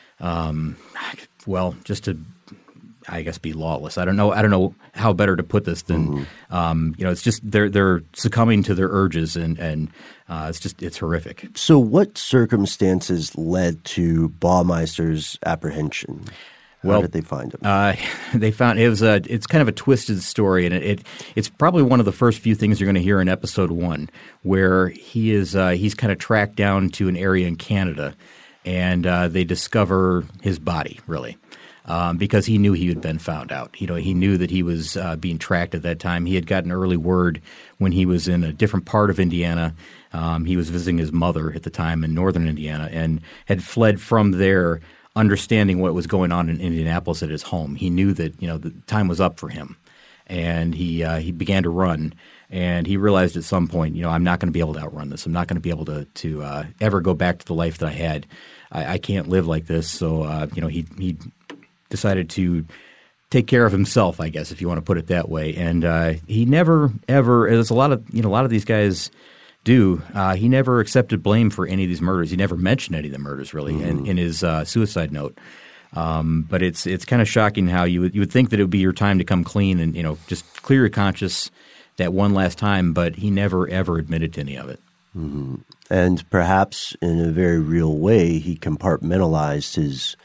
just to, I guess, be lawless. I don't know how better to put this than, it's just they're succumbing to their urges and it's horrific. So what circumstances led to Baumeister's apprehension? How did they find him? They found it's kind of a twisted story, and it's probably one of the first few things you're going to hear in episode 1, where he's kind of tracked down to an area in Canada, and they discover his body really. Because he knew he had been found out. He knew that he was being tracked at that time. He had gotten early word when he was in a different part of Indiana. He was visiting his mother at the time in northern Indiana and had fled from there, understanding what was going on in Indianapolis at his home. He knew that the time was up for him, and he began to run. And he realized at some point, I'm not going to be able to outrun this. I'm not going to be able to ever go back to the life that I had. I can't live like this. So he decided to take care of himself, I guess, if you want to put it that way. And he never ever, as a lot of these guys do, he never accepted blame for any of these murders. He never mentioned any of the murders really in his suicide note. But it's kind of shocking how you would think that it would be your time to come clean and just clear your conscience that one last time. But he never ever admitted to any of it. Mm-hmm. And perhaps in a very real way, he compartmentalized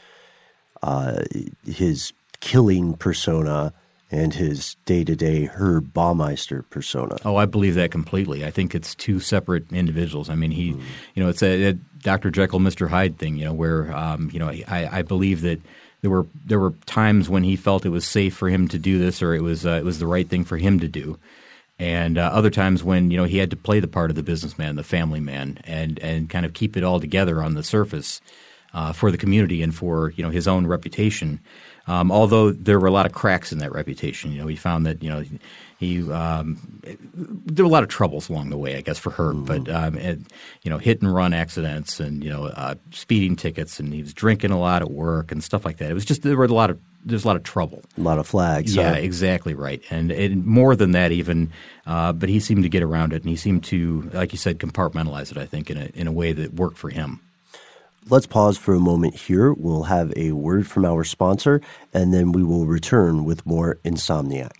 his killing persona and his day-to-day Herb Baumeister persona. Oh, I believe that completely. I think it's two separate individuals. I mean, it's a Dr. Jekyll, Mr. Hyde thing, where, I believe that there were times when he felt it was safe for him to do this or it was the right thing for him to do. And other times when, he had to play the part of the businessman, the family man, and kind of keep it all together on the surface for the community and for, his own reputation. Although there were a lot of cracks in that reputation. He found that, there were a lot of troubles along the way, I guess, for Herb. But, hit and run accidents and, speeding tickets, and he was drinking a lot at work and stuff like that. It was just there's a lot of trouble. A lot of flags. Yeah, exactly right. And more than that even, but he seemed to get around it, and he seemed to, like you said, compartmentalize it, I think, in a way that worked for him. Let's pause for a moment here. We'll have a word from our sponsor, and then we will return with more Insomniac.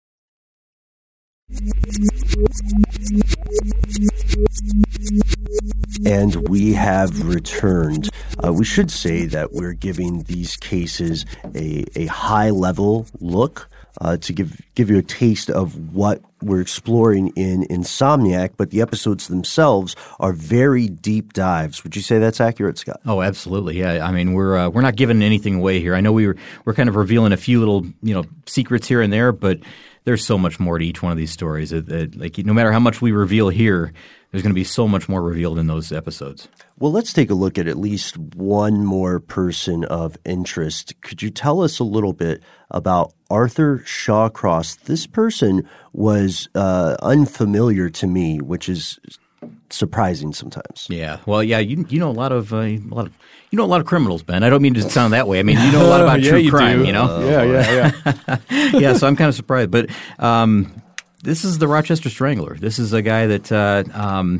And we have returned. We should say that we're giving these cases a high-level look to give you a taste of what we're exploring in Insomniac, but the episodes themselves are very deep dives. Would you say that's accurate, Scott? Oh, absolutely. Yeah. I mean, we're not giving anything away here. I know we're kind of revealing a few little secrets here and there, but there's so much more to each one of these stories. Like no matter how much we reveal here, there's going to be so much more revealed in those episodes. Well, let's take a look at least one more person of interest. Could you tell us a little bit about Arthur Shawcross? This person was unfamiliar to me, which is surprising sometimes. Yeah. Well, yeah. You know a lot of criminals, Ben. I don't mean to sound that way. I mean, you know a lot about Yeah, true you crime. do. You know. Yeah. Yeah. So I'm kind of surprised, but this is the Rochester Strangler. This is a guy that.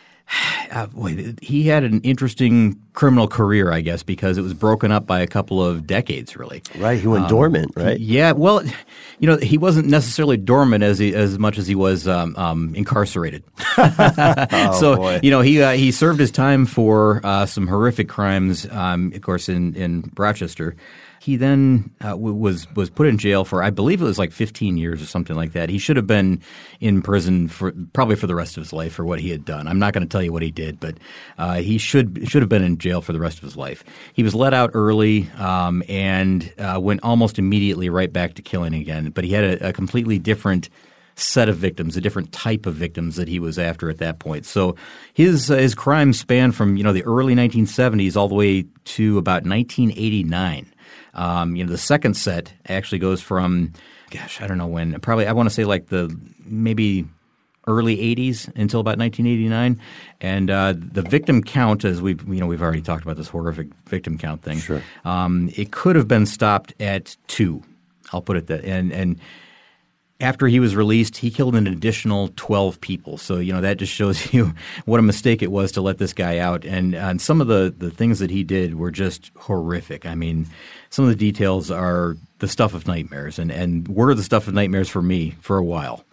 He had an interesting criminal career, I guess, because it was broken up by a couple of decades, really. Right, he went dormant, right? Yeah, well, he wasn't necessarily dormant as much as he was incarcerated. Boy. He served his time for some horrific crimes, of course, in Rochester. He then was put in jail for, I believe it was like 15 years or something like that. He should have been in prison probably for the rest of his life for what he had done. I'm not going to tell you what he did, but he should have been in jail for the rest of his life. He was let out early and went almost immediately right back to killing again. But he had a completely different set of victims, a different type of victims that he was after at that point. So his crimes spanned from the early 1970s all the way to about 1989. The second set actually goes from, I don't know when, probably I want to say like the maybe early 80s until about 1989. And the victim count, as we've already talked about this horrific victim count thing. Sure. It could have been stopped at 2. I'll put it that. And after he was released, he killed an additional 12 people. So, that just shows you what a mistake it was to let this guy out. And some of the things that he did were just horrific. I mean, some of the details are the stuff of nightmares and were the stuff of nightmares for me for a while.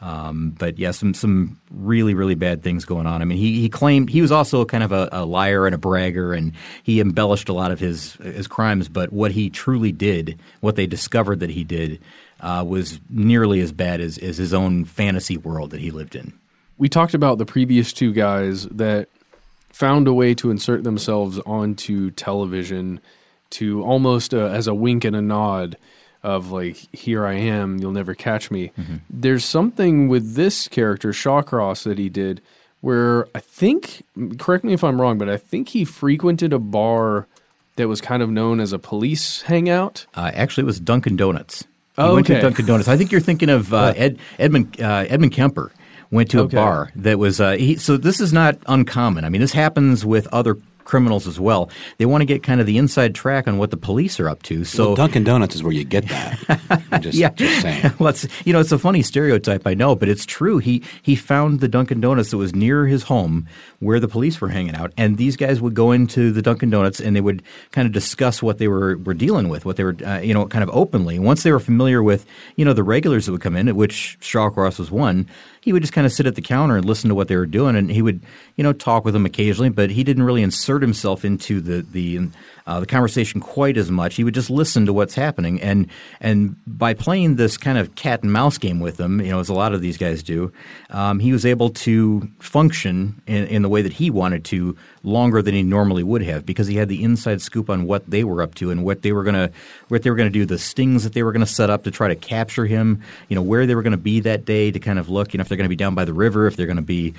But yeah, some really, really bad things going on. I mean, he claimed he was also kind of a liar and a bragger, and he embellished a lot of his crimes. But what he truly did, what they discovered that he did, was nearly as bad as his own fantasy world that he lived in. We talked about the previous two guys that found a way to insert themselves onto television to almost as a wink and a nod of like, here I am, you'll never catch me. Mm-hmm. There's something with this character, Shawcross, that he did where I think, correct me if I'm wrong, but I think he frequented a bar that was kind of known as a police hangout. Actually, it was Dunkin' Donuts. He went to Dunkin' Donuts. I think you're thinking of Edmund Kemper went to a bar that was so this is not uncommon. I mean, this happens with other criminals as well. They want to get kind of the inside track on what the police are up to. So Dunkin' Donuts is where you get that. Just saying. Well, it's a funny stereotype, I know, but it's true. He found the Dunkin' Donuts that was near his home where the police were hanging out, and these guys would go into the Dunkin' Donuts and they would kind of discuss what they were dealing with, what they were kind of openly. Once they were familiar with the regulars that would come in, at which Shawcross was one, he would just kind of sit at the counter and listen to what they were doing, and he would talk with them occasionally, but he didn't really insert himself into the conversation quite as much. He would just listen to what's happening, and by playing this kind of cat and mouse game with them, as a lot of these guys do, he was able to function in the way that he wanted to longer than he normally would have, because he had the inside scoop on what they were up to and what they were going to do, the stings that they were going to set up to try to capture him, where they were going to be that day to kind of look, if they're going to be down by the river, if they're going to be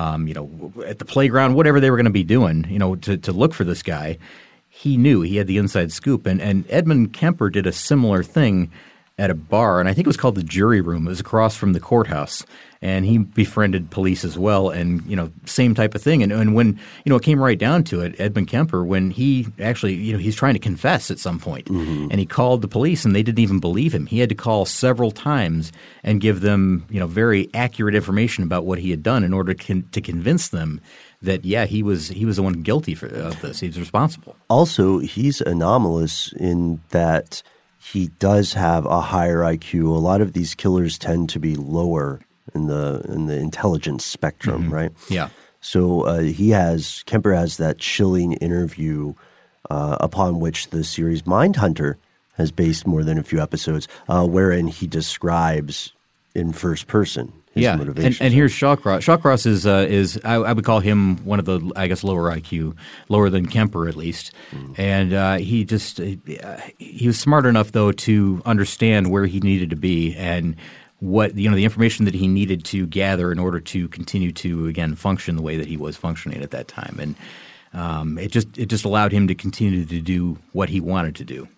at the playground, whatever they were going to be doing, to look for this guy. He knew he had the inside scoop, and Edmund Kemper did a similar thing at a bar, and I think it was called the Jury Room. It was across from the courthouse, and he befriended police as well, and same type of thing. And when it came right down to it, Edmund Kemper, when he actually he's trying to confess at some point, and he called the police, and they didn't even believe him. He had to call several times and give them very accurate information about what he had done in order to convince them that he was the one guilty of this. He was responsible. Also, he's anomalous in that he does have a higher IQ. A lot of these killers tend to be lower in the intelligence spectrum, right? Yeah. So Kemper has that chilling interview upon which the series Mindhunter has based more than a few episodes, wherein he describes in first person his motivation. And here's Shawcross. Shawcross is I would call him one of the, I guess, lower IQ, lower than Kemper at least. And he was smart enough though to understand where he needed to be and what the information that he needed to gather in order to continue to again function the way that he was functioning at that time. And it just allowed him to continue to do what he wanted to do.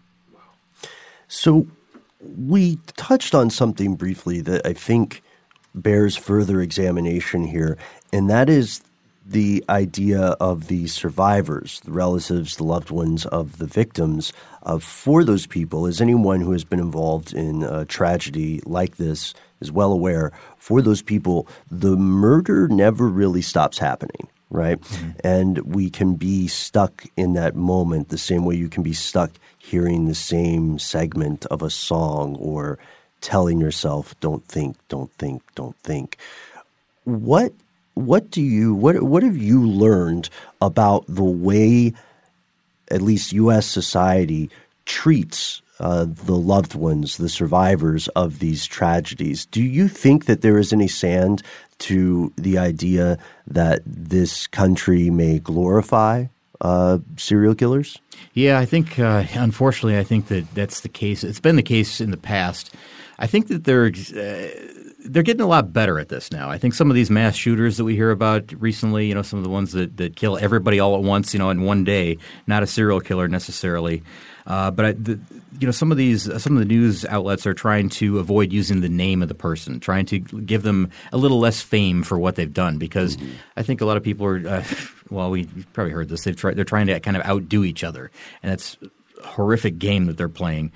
So we touched on something briefly that I think bears further examination here, and that is the idea of the survivors, the relatives, the loved ones of the victims. For those people, as anyone who has been involved in a tragedy like this is well aware, for those people, the murder never really stops happening, right? Mm-hmm. And we can be stuck in that moment the same way you can be stuck hearing the same segment of a song or telling yourself, don't think, don't think, don't think. What have you learned about the way at least U.S. society treats the loved ones, the survivors of these tragedies? Do you think that there is any sand to the idea that this country may glorify serial killers? Yeah, I think unfortunately, I think that's the case. It's been the case in the past. I think that they're getting a lot better at this now. I think some of these mass shooters that we hear about recently, some of the ones that kill everybody all at once, in one day, not a serial killer necessarily. But some of the news outlets are trying to avoid using the name of the person, trying to give them a little less fame for what they've done, because I think a lot of people are we've probably heard this. They're trying to kind of outdo each other, and it's a horrific game that they're playing.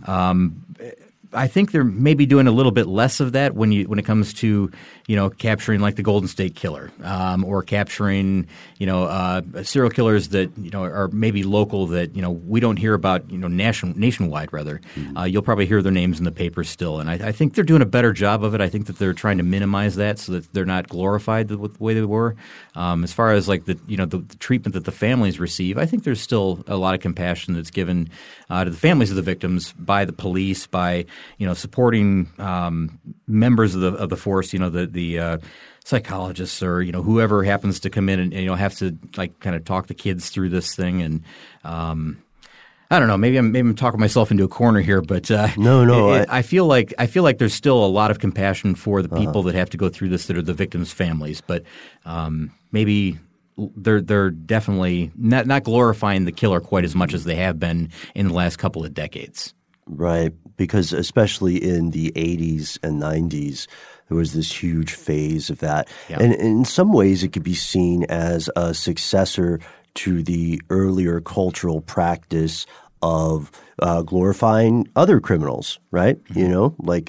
I think they're maybe doing a little bit less of that when it comes to capturing like the Golden State Killer, or capturing serial killers that are maybe local that we don't hear about nationwide rather. You'll probably hear their names in the papers still, and I think they're doing a better job of it. I think that they're trying to minimize that so that they're not glorified the way they were. As far as like the treatment that the families receive, I think there's still a lot of compassion that's given to the families of the victims by the police, by supporting members of the force, the psychologists or whoever happens to come in and have to like kind of talk the kids through this thing. And I don't know, maybe I'm talking myself into a corner here, but I feel like there's still a lot of compassion for the people that have to go through this, that are the victims' families, but maybe they're definitely not glorifying the killer quite as much as they have been in the last couple of decades. Right, because especially in the 80s and 90s, there was this huge phase of that. Yeah. And in some ways, it could be seen as a successor to the earlier cultural practice of glorifying other criminals, right? Mm-hmm. Like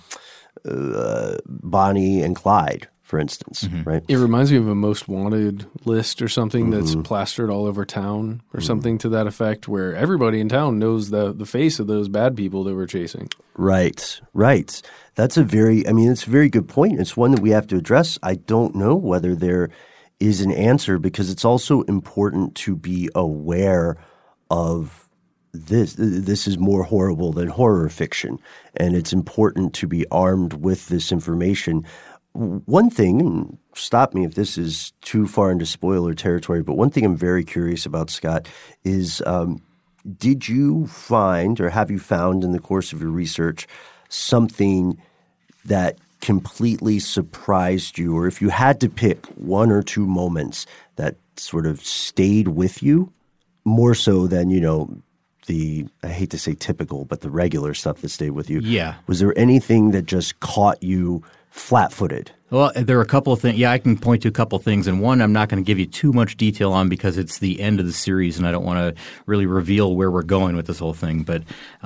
Bonnie and Clyde, for instance, right? It reminds me of a most wanted list or something that's plastered all over town or something to that effect, where everybody in town knows the face of those bad people that we're chasing. Right. That's it's a very good point. It's one that we have to address. I don't know whether there is an answer, because it's also important to be aware of this. This is more horrible than horror fiction, and it's important to be armed with this information. One thing, and stop me if this is too far into spoiler territory, but one thing I'm very curious about, Scott, is did you find, or have you found in the course of your research, something that completely surprised you, or if you had to pick one or two moments that sort of stayed with you, more so than, I hate to say typical, but the regular stuff that stayed with you? Yeah. Was there anything that just caught you flat-footed? Well, there are a couple of things. Yeah, I can point to a couple of things. And one I'm not going to give you too much detail on because it's the end of the series and I don't want to really reveal where we're going with this whole thing. But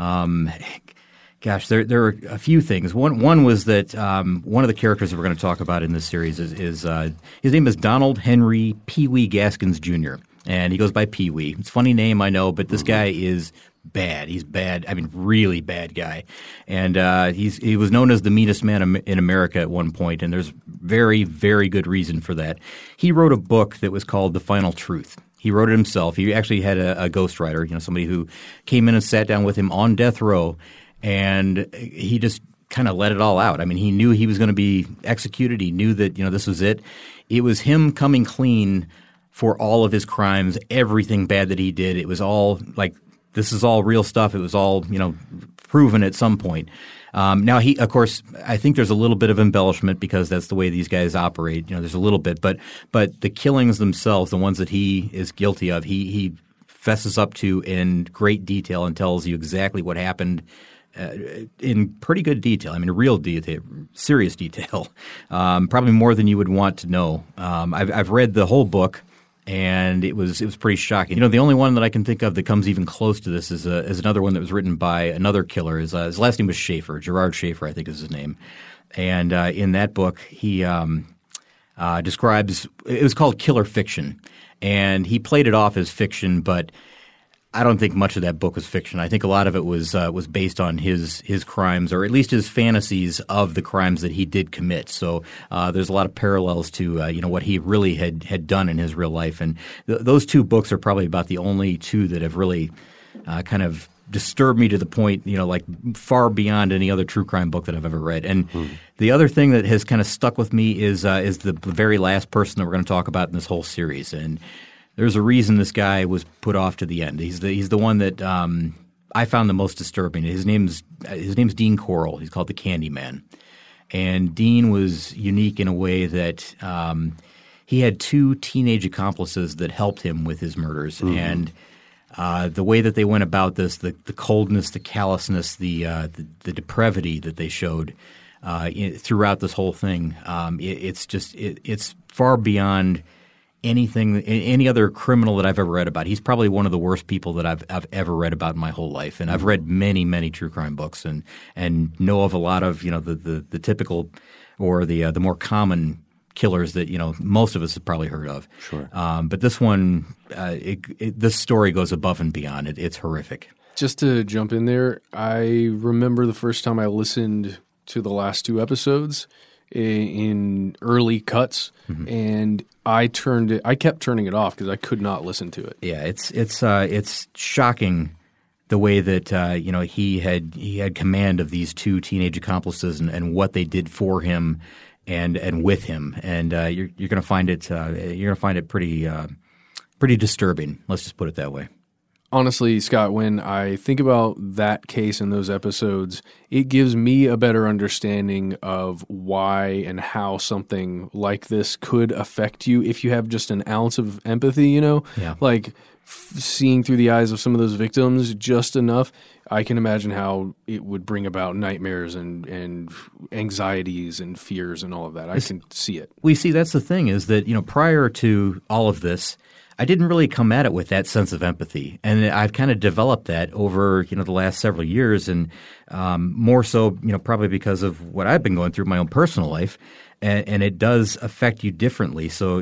there are a few things. One was that one of the characters that we're going to talk about in this series is his name is Donald Henry Pee Wee Gaskins Jr., and he goes by Pee Wee. It's a funny name, I know, but this guy is bad. He's bad. I mean, really bad guy. And he was known as the meanest man in America at one point, and there's very, very good reason for that. He wrote a book that was called The Final Truth. He wrote it himself. He actually had a ghostwriter, somebody who came in and sat down with him on death row, and he just kind of let it all out. I mean, he knew he was going to be executed. He knew that, this was it. It was him coming clean for all of his crimes, everything bad that he did. It was all like, this is all real stuff. It was all, proven at some point. Now, of course, I think there's a little bit of embellishment because that's the way these guys operate. There's a little bit, but the killings themselves, the ones that he is guilty of, he fesses up to in great detail and tells you exactly what happened in pretty good detail. I mean, real detail, serious detail, probably more than you would want to know. I've read the whole book. And it was pretty shocking. You know, the only one that I can think of that comes even close to this is another one that was written by another killer. His last name was Schaefer, Gerard Schaefer, I think is his name. And in that book, he describes – it was called Killer Fiction. And he played it off as fiction, but I don't think much of that book was fiction. I think a lot of it was based on his crimes, or at least his fantasies of the crimes that he did commit. So there's a lot of parallels to what he really had done in his real life. And those two books are probably about the only two that have really kind of disturbed me to the point, like far beyond any other true crime book that I've ever read. And the other thing that has kind of stuck with me is the very last person that we're going to talk about in this whole series. And there's a reason this guy was put off to the end. He's the one that I found the most disturbing. His name's Dean Corll. He's called the Candyman. And Dean was unique in a way that he had two teenage accomplices that helped him with his murders. And the way that they went about this, the coldness, the callousness, the depravity that they showed throughout this whole thing, it's far beyond any other criminal that I've ever read about. He's probably one of the worst people that I've ever read about in my whole life. And I've read many, many true crime books and know of a lot of the typical or the more common killers that most of us have probably heard of. Sure. But this one, this story goes above and beyond. It's horrific. Just to jump in there, I remember the first time I listened to the last two episodes in early cuts, and I kept turning it off because I could not listen to it. Yeah, it's shocking the way that he had command of these two teenage accomplices and what they did for him and with him, and you're going to find it pretty disturbing. Let's just put it that way. Honestly, Scott, when I think about that case and those episodes, it gives me a better understanding of why and how something like this could affect you if you have just an ounce of empathy, Yeah. Like seeing through the eyes of some of those victims just enough. I can imagine how it would bring about nightmares and anxieties and fears and all of that. I can see it. We see that's the thing is that, prior to all of this, I didn't really come at it with that sense of empathy. And I've kind of developed that over, the last several years, and more so, probably because of what I've been going through in my own personal life. And it does affect you differently. So,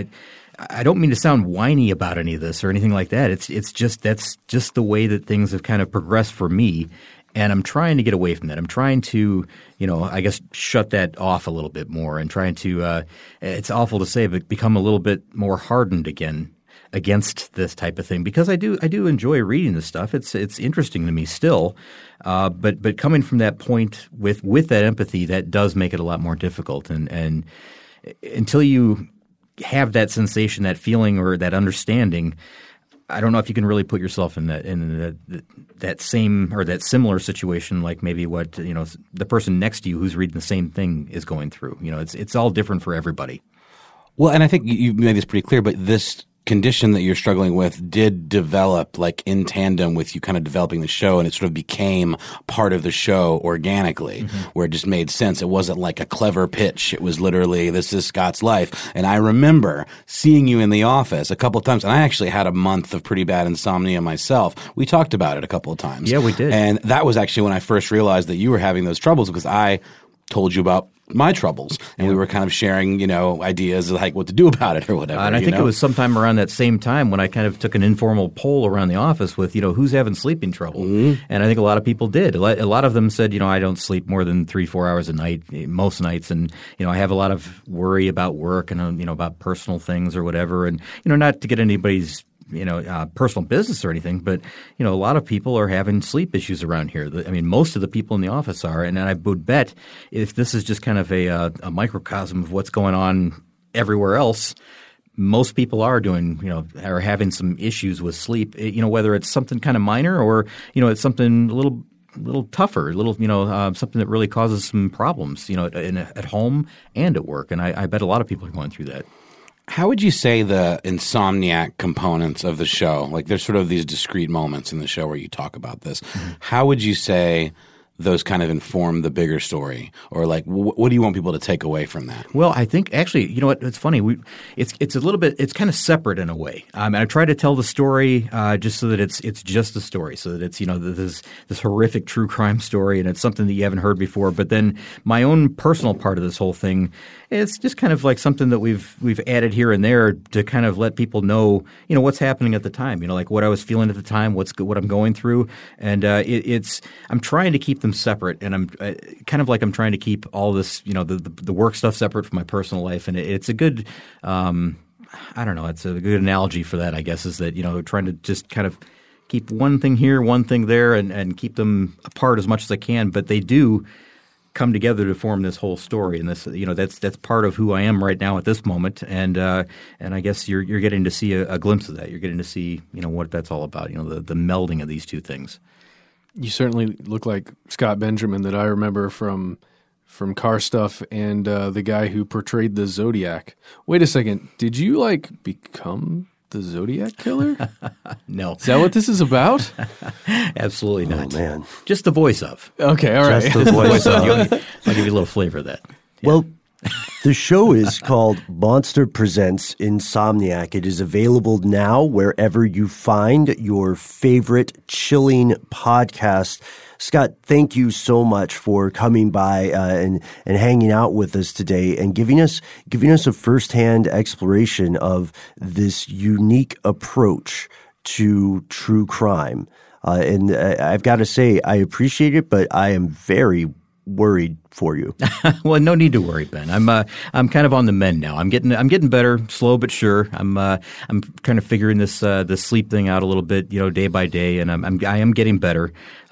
I don't mean to sound whiny about any of this or anything like that. It's just that's just the way that things have kind of progressed for me. And I'm trying to get away from that. I'm trying to, I guess shut that off a little bit more and trying to it's awful to say, but become a little bit more hardened again against this type of thing, because I do enjoy reading this stuff. It's interesting to me still, but coming from that point with that empathy, that does make it a lot more difficult. And until you have that sensation, that feeling, or that understanding, I don't know if you can really put yourself in that same or that similar situation, like maybe what the person next to you who's reading the same thing is going through. It's all different for everybody. Well, and I think you made this pretty clear, but this condition that you're struggling with did develop like in tandem with you kind of developing the show, and it sort of became part of the show organically, where it just made sense. It wasn't like a clever pitch. It was literally, this is Scott's life. And I remember seeing you in the office a couple of times, and I actually had a month of pretty bad insomnia myself. We talked about it a couple of times. Yeah, we did. And that was actually when I first realized that you were having those troubles, because I told you about my troubles, and we were kind of sharing, ideas of like what to do about it or whatever. And I think it was sometime around that same time when I kind of took an informal poll around the office with, who's having sleeping trouble. And I think a lot of people did. A lot of them said, I don't sleep more than 3-4 hours a night most nights, and I have a lot of worry about work and about personal things or whatever. And not to get anybody's personal business or anything, but a lot of people are having sleep issues around here. I mean, most of the people in the office are, and I would bet if this is just kind of a microcosm of what's going on everywhere else, most people are doing, are having some issues with sleep. Whether it's something kind of minor or it's something a little tougher, something that really causes some problems, at home and at work. And I bet a lot of people are going through that. How would you say the insomniac components of the show, like there's sort of these discrete moments in the show where you talk about this. How would you say those kind of inform the bigger story? Or like, what do you want people to take away from that? Well, I think actually, you know what? It's funny. It's a little bit. It's kind of separate in a way. And I try to tell the story just so that it's just a story, so that it's this horrific true crime story, and it's something that you haven't heard before. But then my own personal part of this whole thing, it's just kind of like something that we've added here and there to kind of let people know, what's happening at the time. Like what I was feeling at the time, what I'm going through, and I'm trying to keep them separate, and I'm kind of like I'm trying to keep all this, the work stuff separate from my personal life, and it's a good, I don't know, it's a good analogy for that, I guess, is that trying to just kind of keep one thing here, one thing there, and keep them apart as much as I can, but they do come together to form this whole story, and this, that's part of who I am right now at this moment, and I guess you're getting to see a glimpse of that. You're getting to see, what that's all about. The melding of these two things. You certainly look like Scott Benjamin that I remember from Car Stuff and the guy who portrayed the Zodiac. Wait a second, did you become the Zodiac Killer? No. Is that what this is about? Absolutely not. Oh, man. Just the voice of. Okay, all right. Just the voice of. I'll give you a little flavor of that. Yeah. Well, the show is called Monster Presents Insomniac. It is available now wherever you find your favorite chilling podcast. Scott, thank you so much for coming by and hanging out with us today and giving us a firsthand exploration of this unique approach to true crime. And I've got to say, I appreciate it, but I am very worried for you. Well, no need to worry, Ben. I'm kind of on the mend now. I'm getting better, slow but sure. I'm kind of figuring this sleep thing out a little bit, day by day, and I am getting better.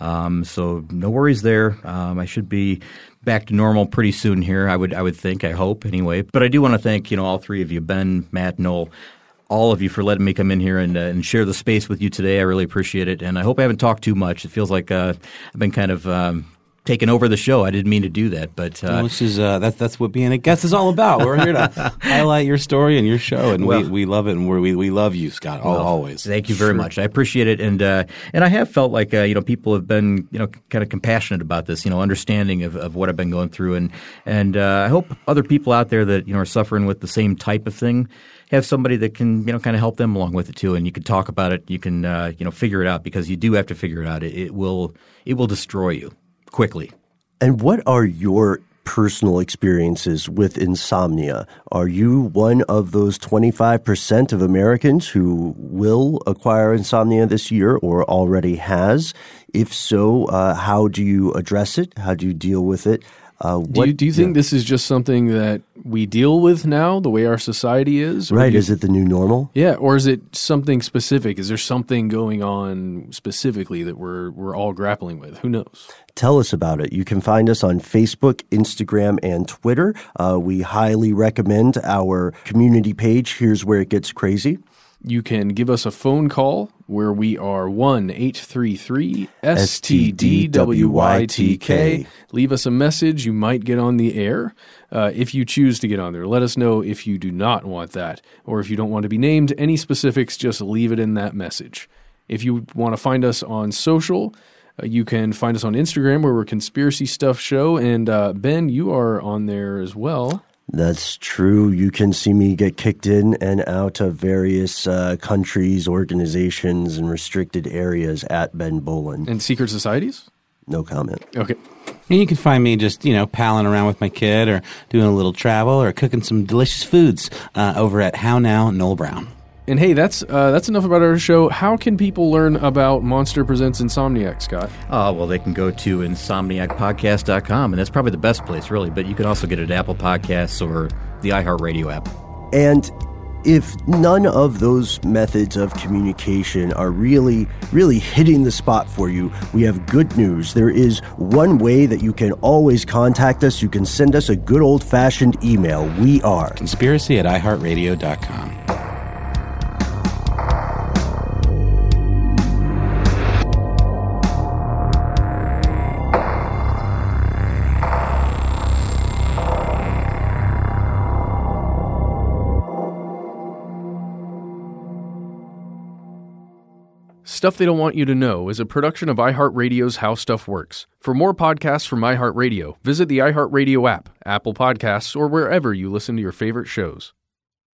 So no worries there. I should be back to normal pretty soon here. I would think. I hope anyway. But I do want to thank all three of you, Ben, Matt, Noel, all of you for letting me come in here and share the space with you today. I really appreciate it, and I hope I haven't talked too much. It feels like I've been kind of taking over the show. I didn't mean to do that, but this is that's what being a guest is all about. We're here to highlight your story and your show, and we love it, and we love you, Scott, always. Thank you very much. I appreciate it, and I have felt like people have been kind of compassionate about this, understanding of what I've been going through, and I hope other people out there that are suffering with the same type of thing have somebody that can kind of help them along with it too, and you can talk about it, you can figure it out, because you do have to figure it out. It will destroy you quickly. And what are your personal experiences with insomnia? Are you one of those 25% of Americans who will acquire insomnia this year or already has? If so, how do you address it? How do you deal with it? Do you think this is just something that we deal with now, the way our society is? Right. Is it the new normal? Yeah. Or is it something specific? Is there something going on specifically that we're all grappling with? Who knows? Tell us about it. You can find us on Facebook, Instagram, and Twitter. We highly recommend our community page, Here's Where It Gets Crazy. You can give us a phone call where we are 1-833-STDWYTK. Leave us a message. You might get on the air if you choose to get on there. Let us know if you do not want that, or if you don't want to be named. Any specifics, just leave it in that message. If you want to find us on social, you can find us on Instagram, where we're Conspiracy Stuff Show. And Ben, you are on there as well. That's true. You can see me get kicked in and out of various countries, organizations, and restricted areas at Ben Bowlin. And secret societies? No comment. Okay. And you can find me just, palling around with my kid, or doing a little travel, or cooking some delicious foods over at How Now, Noel Brown. And hey, that's enough about our show. How can people learn about Monster Presents Insomniac, Scott? Well, they can go to insomniacpodcast.com, and that's probably the best place, really. But you can also get it at Apple Podcasts or the iHeartRadio app. And if none of those methods of communication are really, really hitting the spot for you, we have good news. There is one way that you can always contact us. You can send us a good old-fashioned email. We are conspiracy@iheartradio.com. Stuff They Don't Want You to Know is a production of iHeartRadio's How Stuff Works. For more podcasts from iHeartRadio, visit the iHeartRadio app, Apple Podcasts, or wherever you listen to your favorite shows.